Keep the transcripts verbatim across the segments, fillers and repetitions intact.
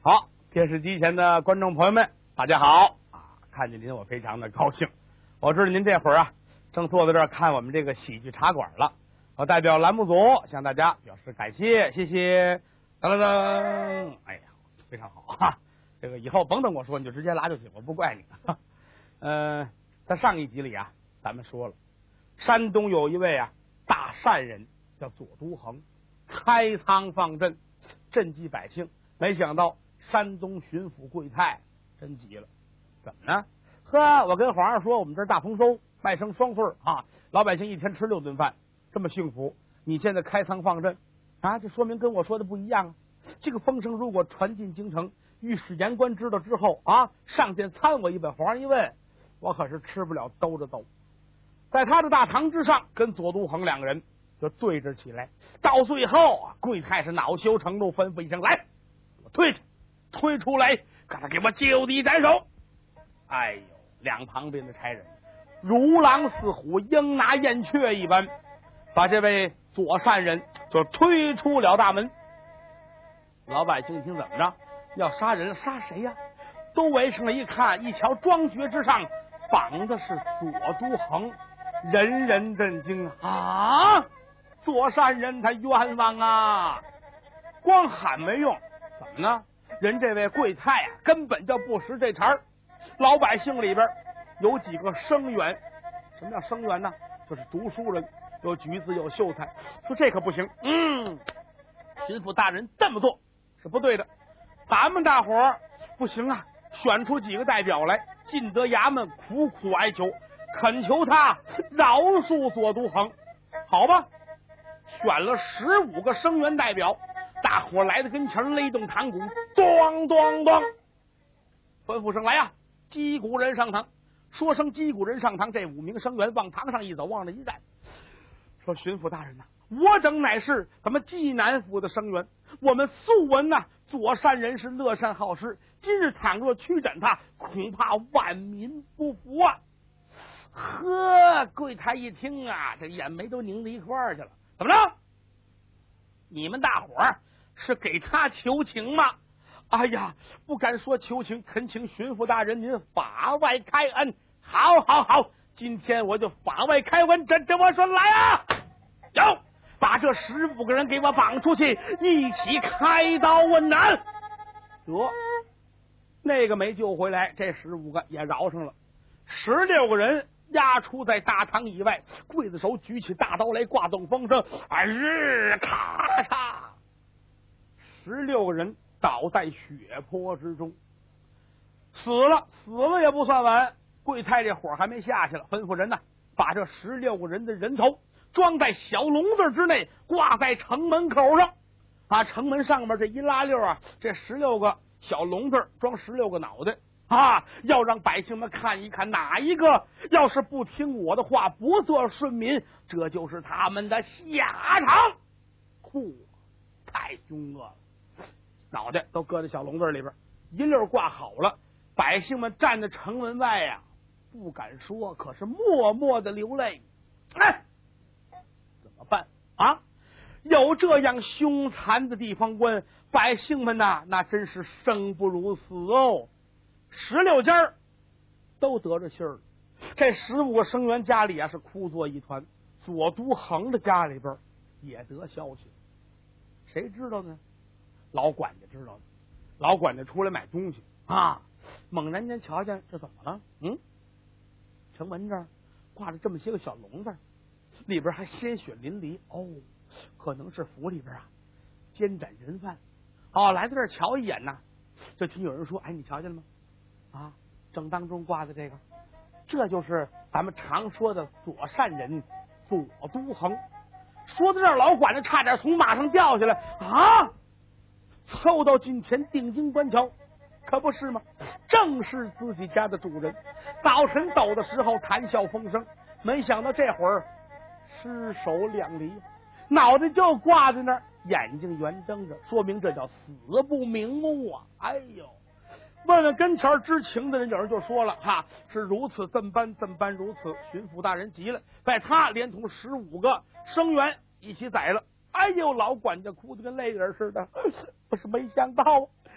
好，电视机前的观众朋友们，大家好啊！看见您，我非常的高兴。我知道您这会儿啊，正坐在这儿看我们这个喜剧茶馆了。我代表栏目组向大家表示感谢，谢谢。噔噔噔，哎呀，非常好哈！这个以后甭等我说，你就直接拉就行，我不怪你。呃，在上一集里啊，咱们说了，山东有一位啊大善人叫左都衡，开仓放赈，赈济百姓。没想到山东巡抚桂泰真急了，怎么呢？呵，我跟皇上说，我们这儿大丰收，麦生双穗啊，老百姓一天吃六顿饭，这么幸福。你现在开仓放赈啊，这说明跟我说的不一样啊。这个风声如果传进京城，御史言官知道之后啊，上殿参我一本，皇上一问，我可是吃不了兜着走。在他的大堂之上，跟左都衡两个人就对着起来。到最后啊，桂泰是恼羞成怒，吩咐一声：“来，我推去，推出来，赶快给我就地斩首！”哎呦，两旁边的差人如狼似虎，鹰拿燕雀一般，把这位左善人就推出了大门。老百姓一听怎么着，要杀人，杀谁呀？都围上来一看，一瞧庄爵之上绑的是左都衡，人人震惊啊！左善人他冤枉啊！光喊没用，怎么呢？人这位桂泰啊，根本就不识这茬儿。老百姓里边有几个生员，什么叫生员呢？就是读书人，有举子，有秀才。说这可不行，嗯，巡抚大人这么做是不对的。咱们大伙儿不行啊，选出几个代表来，进得衙门，苦苦哀求，恳求他饶恕左都衡。好吧，选了十五个生员代表，大伙来到跟前，勒动堂鼓，咚咚咚，吩咐声来呀、啊，击鼓人上堂。说声击鼓人上堂，这五名生员往堂上一走，往那一站，说巡抚大人呐、啊，我等乃是咱们济南府的生员，我们素闻呐、啊，左善人是乐善好施，今日倘若驱斩他，恐怕万民不服啊！呵，柜台一听啊，这眼眉都拧到一块儿去了。怎么着？你们大伙儿是给他求情吗？哎呀，不敢说求情，恳请巡抚大人您法外开恩。好好好，今天我就法外开恩，这这我说来啊！有，把这十五个人给我绑出去，一起开刀问斩。得，那个没救回来，这十五个也饶上了。十六个人押出在大堂以外，刽子手举起大刀来，挂动风声，哎日咔嚓，十六个人倒在血泊之中，死了，死了也不算完。桂泰这火还没下去了，吩咐人呢，把这十六个人的人头装在小笼子之内，挂在城门口上啊。城门上面这一拉溜啊，这十六个小笼子装十六个脑袋啊，要让百姓们看一看，哪一个要是不听我的话，不做顺民，这就是他们的下场。嚯，太凶恶了！脑袋都搁在小笼子里边，一溜挂好了。百姓们站在城门外呀、啊，不敢说，可是默默的流泪。哎，怎么办啊？有这样凶残的地方官，百姓们呐，那真是生不如死哦。十六家都得着信儿了，这十五个生员家里啊是哭作一团。左都衡的家里边也得消息，谁知道呢？老管家知道呢。老管家出来买东西啊，猛然间瞧见这怎么了？嗯，城门这儿挂着这么些个小笼子，里边还鲜血淋漓。哦，可能是府里边啊监斩人犯。哦，来到这儿瞧一眼呐，就听有人说：“哎，你瞧见了吗？啊，正当中挂的这个，这就是咱们常说的左善人左都衡。”说到这儿，老管家差点从马上掉下来啊！凑到近前定睛观瞧，可不是吗？正是自己家的主人。早晨走的时候谈笑风生，没想到这会儿尸首两离，脑袋就挂在那儿，眼睛圆睁着，说明这叫死不瞑目啊！哎呦，问问跟前知情的人，有人就说了哈，是如此这么般这么般如此。巡抚大人急了，在他连同十五个生员一起宰了。哎呦，老管家哭得跟泪人似的，我是没想到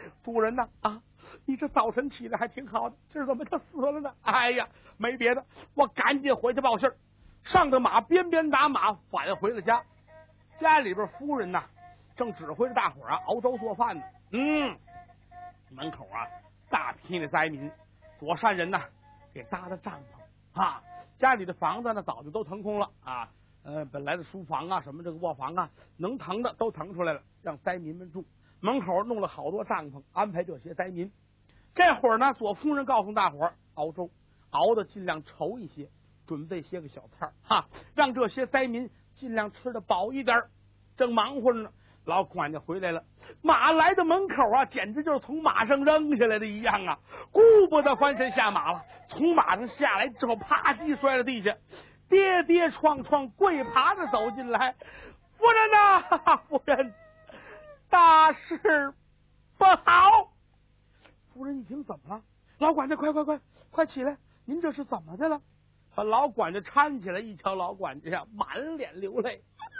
主人呐啊，你这早晨起来还挺好的，今儿怎么他死了呢？哎呀，没别的，我赶紧回去报信儿。上的马，鞭鞭打马，返回了家。家里边夫人呐，正指挥着大伙儿啊熬粥做饭呢。嗯，门口啊大批的灾民，左善人呐给搭的帐篷啊。家里的房子呢早就都腾空了啊，呃，本来的书房啊，什么这个卧房啊，能腾的都腾出来了，让灾民们住。门口弄了好多帐篷，安排这些灾民。这会儿呢，左夫人告诉大伙儿熬粥，熬的尽量稠一些，准备些个小菜哈，让这些灾民尽量吃的饱一点。正忙活着呢，老管家回来了，马来到门口啊，简直就是从马上扔下来的一样啊！顾不得翻身下马了，从马上下来之后，啪叽摔了地下，跌跌撞撞跪爬着走进来。夫人呐、啊，夫人，大事不好！夫人一听，怎么了？老管家，快快快快起来！您这是怎么的了？把老管家搀起来，一瞧老管家呀，满脸流泪。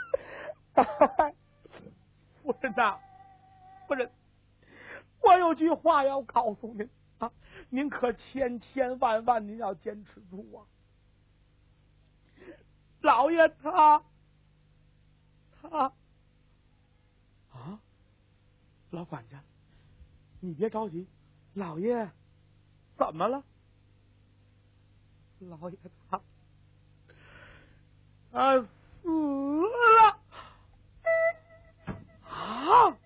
夫人呐、啊，夫人，我有句话要告诉您啊，您可千千万万您要坚持住啊！老爷他他啊，老管家，你别着急，老爷怎么了？老爷他啊死了啊！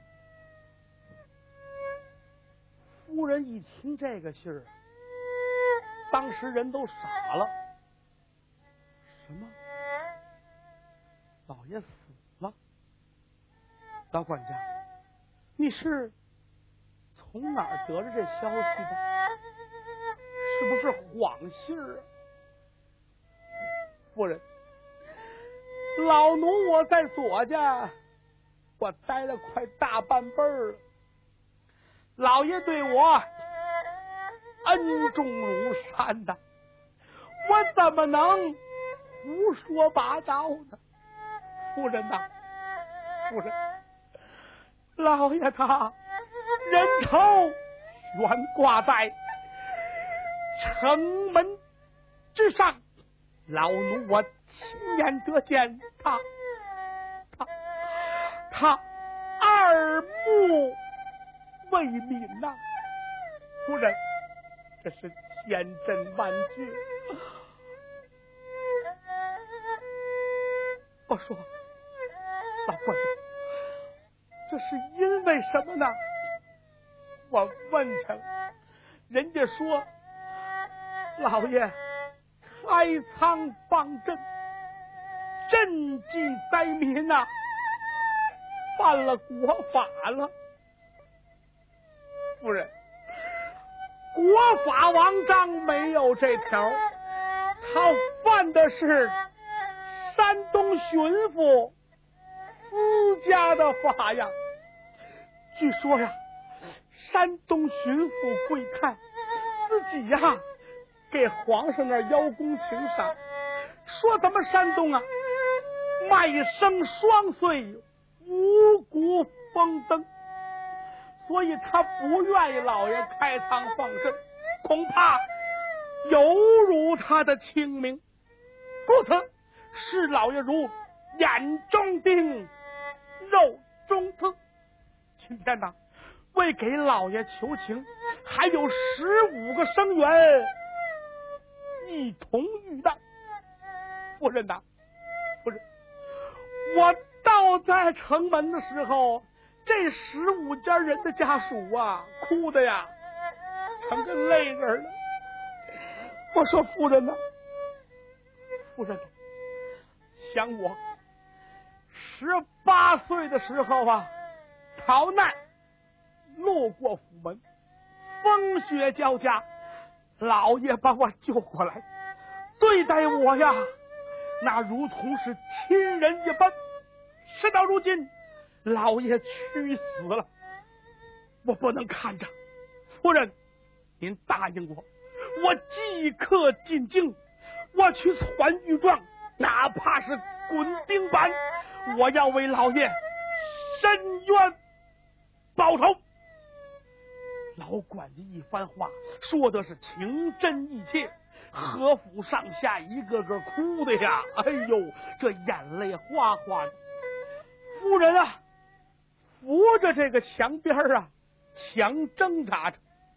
夫人一听这个信儿，当时人都傻了。什么？老爷死了？老管家，你是从哪儿得知这消息的？是不是谎信儿啊？夫人，老奴我在左家，我待了快大半辈儿了。老爷对我恩重如山的，我怎么能胡说八道呢？夫人呐、啊，夫人，老爷他人头悬挂在城门之上，老奴我亲眼得见他，他他二目为民呐、啊！夫人，这是千真万确。我说，老管家，这是因为什么呢？我问去了，人家说老爷开仓帮赈，赈济灾民呐、啊，犯了国法了。夫人，国法王章没有这条，他犯的是山东巡抚私家的法呀。据说呀，山东巡抚贵看自己呀给皇上那邀功请赏，说咱们山东啊麦生双岁，五谷丰登，所以他不愿意老爷开仓放赈，恐怕有辱他的清明，故此视老爷如眼中钉，肉中刺。今天呢，为给老爷求情，还有十五个生员一同遇难。夫人呐、啊，夫人，我到在城门的时候，这十五家人的家属啊，哭的呀成个泪人了。我说夫人呐、啊，夫人，想我十八岁的时候啊，逃难路过府门，风雪交加，老爷把我救过来，对待我呀那如同是亲人一般。事到如今，老爷屈死了，我不能看着。夫人，您答应我，我即刻进京，我去传御状，哪怕是滚钉板，我要为老爷伸冤报仇。 老管家一番话说的是情真意切，何府上下一个个哭的呀，哎呦，这眼泪哗哗的。夫人啊，扶着这个墙边啊，强挣扎着。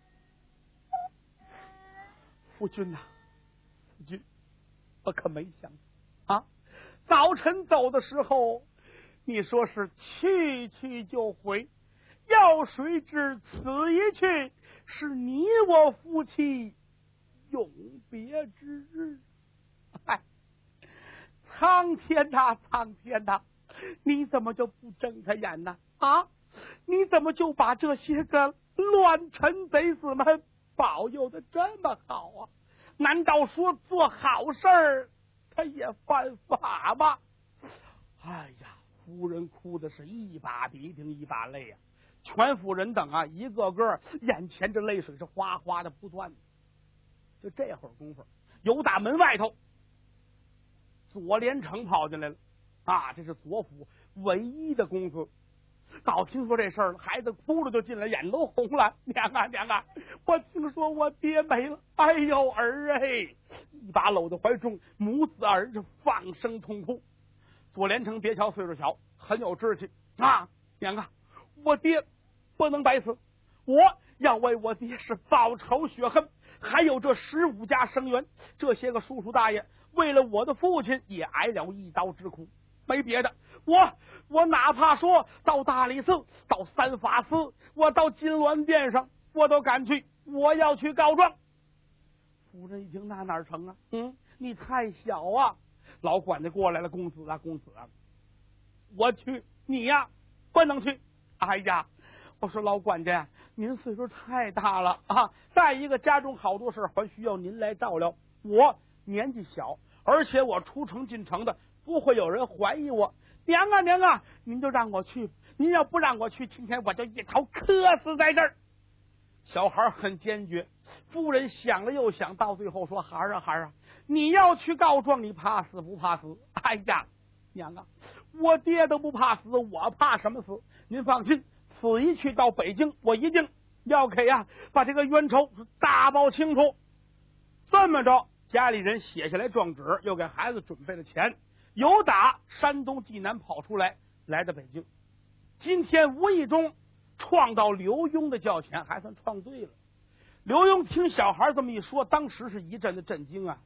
夫君呐、啊，夫君，我可没想到啊，早晨走的时候，你说是去去就回，要谁知此一去是你我夫妻永别之日。哎，苍天呐，苍天呐，你怎么就不睁开眼呢？啊，你怎么就把这些个乱臣贼子们保佑的这么好啊？难道说做好事儿他也犯法吗？哎呀，夫人哭的是一把鼻涕一把泪啊，全府人等啊一个个眼前这泪水是哗哗的不断。就这会儿功夫，有打门外头左连成跑进来了啊，这是左府唯一的公子。早听说这事儿了，孩子哭着就进来，眼都红了。娘啊娘啊，我听说我爹没了，哎呦儿哎，一把搂在怀中，母子二人是放声痛哭。左连成别瞧岁数小，很有志气啊，娘啊，我爹不能白死，我要为我爹是报仇雪恨。还有这十五家生员，这些个叔叔大爷为了我的父亲也挨了一刀之苦。没别的，我我哪怕说到大理寺，到三法司，我到金銮殿上，我都敢去，我要去告状。夫人一听，那哪成啊？嗯，你太小啊！老管家过来了，公子啊，公子啊，我去，你呀不能去。哎呀，我说老管家，您岁数太大了啊！再一个，家中好多事还需要您来照料。我年纪小，而且我出城进城的，不会有人怀疑我。娘啊娘啊，您就让我去，您要不让我去，今天我就一头磕死在这儿。小孩很坚决，夫人想了又想，到最后说：孩儿啊孩儿啊，你要去告状，你怕死不怕死？哎呀，娘啊，我爹都不怕死，我怕什么死？您放心，此一去到北京，我一定要给呀、啊、把这个冤仇大报清楚。这么着，家里人写下来状纸，又给孩子准备了钱，由打山东济南跑出来，来到北京。今天无意中撞到刘墉的轿前，还算撞对了。刘墉听小孩这么一说，当时是一阵的震惊啊，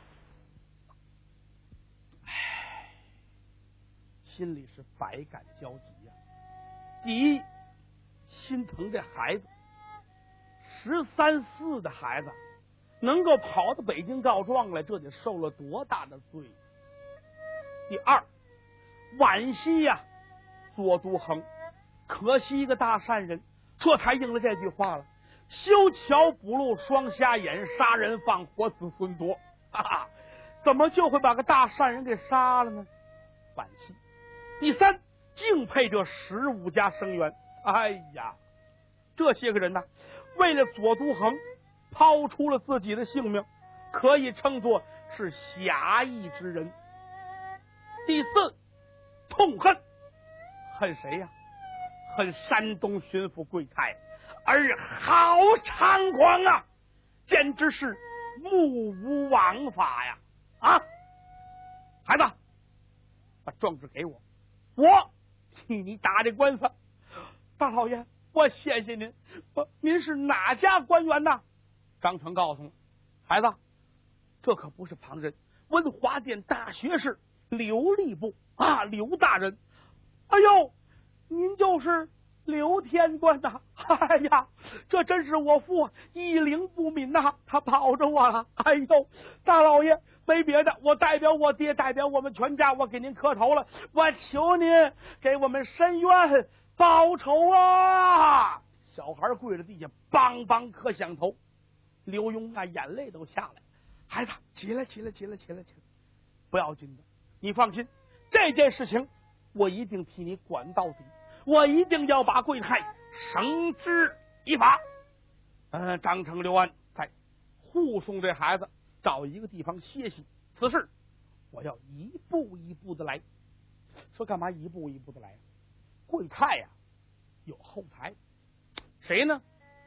唉，心里是百感交集呀、啊。第一，心疼这孩子，十三四的孩子能够跑到北京告状来，这得受了多大的罪。第二，惋惜呀、啊，左都衡，可惜一个大善人，这才应了这句话了：修桥补路双瞎眼，杀人放火子孙多。哈哈，怎么就会把个大善人给杀了呢？惋惜。第三，敬佩这十五家生员。哎呀，这些个人呢，为了左都衡抛出了自己的性命，可以称作是侠义之人。第四，痛恨，恨谁呀、啊？恨山东巡抚桂泰，而好猖狂啊，简直是目无王法呀！啊，孩子，把状纸给我，我替你打这官司。大老爷，我谢谢您。我您是哪家官员呐？张成告诉我，孩子，这可不是旁人，文华殿大学士刘吏部啊，刘大人。哎呦，您就是刘天官呐！哎呀，这真是我父一灵不泯呐，他保着我了。哎呦，大老爷，没别的，我代表我爹，代表我们全家，我给您磕头了，我求您给我们申冤报仇啊！小孩跪着地下，梆梆磕响头。刘墉啊，眼泪都下来。孩子，起来，起来，起来，起来，起来，不要紧的，你放心，这件事情我一定替你管到底，我一定要把桂泰绳之以法。嗯，张成、刘安在护送这孩子找一个地方歇息，此事我要一步一步的来。说干嘛一步一步的来？桂泰呀、啊，有后台，谁呢？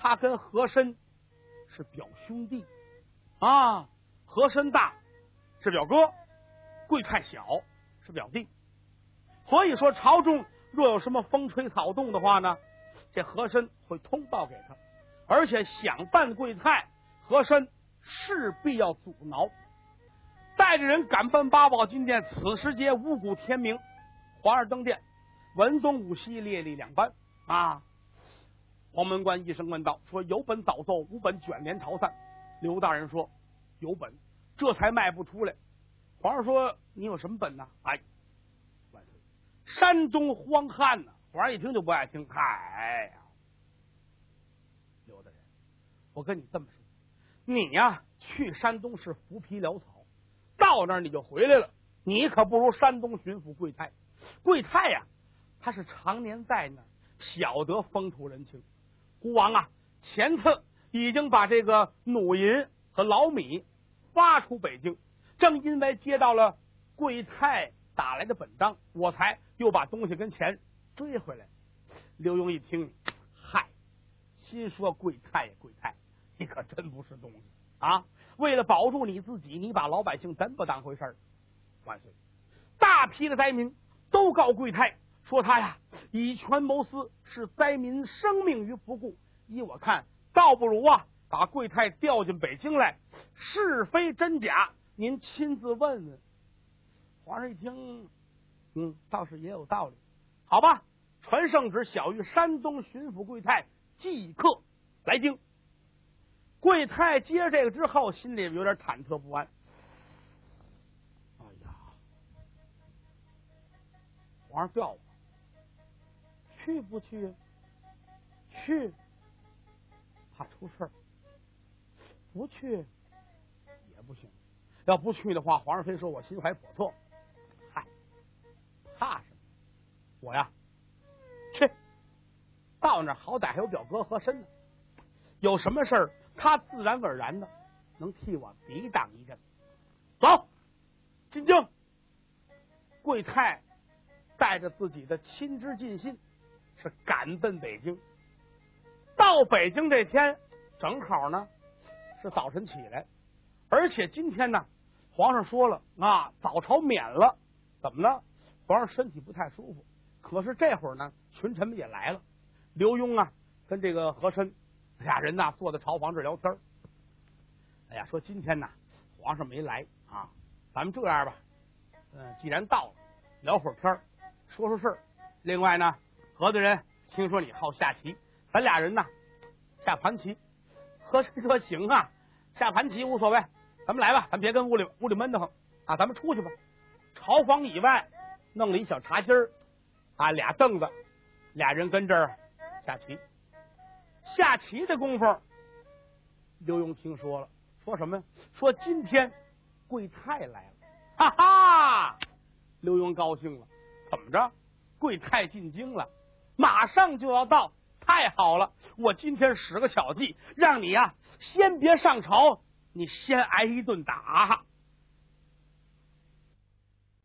他跟和珅是表兄弟啊，和珅大是表哥，贵太小是表弟。所以说朝中若有什么风吹草动的话呢，这和珅会通报给他，而且想办贵太，和珅势必要阻挠。带着人赶奔八宝金殿，此时节五谷天明，皇上登殿，文宗武西列立两班啊。黄门官一声问道，说有本早奏，无本卷帘朝散。刘大人说有本，这才迈不出来。皇上说你有什么本呢？哎，万岁，山东荒旱呢。皇上一听就不爱听，嗨呀，刘大人，我跟你这么说，你呀去山东是浮皮潦草，到那儿你就回来了，你可不如山东巡抚贵太。贵太呀，他是常年在那儿，晓得风土人情。孤王啊，前次已经把这个弩银和老米发出北京，正因为接到了贵太打来的本章，我才又把东西跟钱追回来。刘墉一听，嗨，心说贵太呀贵太，你可真不是东西啊！为了保住你自己，你把老百姓真不当回事儿。万岁！大批的灾民都告贵太，说他呀以权谋私，视灾民生命于不顾。依我看，倒不如啊把贵太调进北京来，是非真假您亲自问问。皇上一听，嗯，倒是也有道理。好吧，传圣旨，小谕山东巡抚贵太即刻来京。贵太接着这个之后，心里有点忐忑不安。哎呀，皇上调我，去不去？去，怕出事儿；不去也不行。要不去的话，皇上非说我心怀叵测。嗨，怕什么？我呀，去到那儿好歹还有表哥和珅呢，有什么事儿他自然而然的能替我抵挡一阵。走，进京。贵太带着自己的亲知近信是赶奔北京。到北京这天正好呢是早晨起来，而且今天呢皇上说了啊，早朝免了。怎么了？皇上身体不太舒服。可是这会儿呢群臣们也来了，刘墉啊跟这个和珅俩人呐坐在朝房这聊天。哎呀，说今天呐皇上没来啊，咱们这样吧，嗯，既然到了，聊会儿天，说说事儿。另外呢，何大人听说你好下棋，咱俩人呐下盘棋。和珅说行啊，下盘棋无所谓，咱们来吧，咱别跟屋里屋里闷得慌啊，咱们出去吧。朝房以外弄了一小茶几儿啊，俩凳子，俩人跟这儿下棋。下棋的功夫，刘墉听说了，说什么呀？说今天贵太来了，哈哈！刘墉高兴了，怎么着？贵太进京了，马上就要到，太好了！我今天使个巧计，让你呀、啊、先别上朝，你先挨一顿打。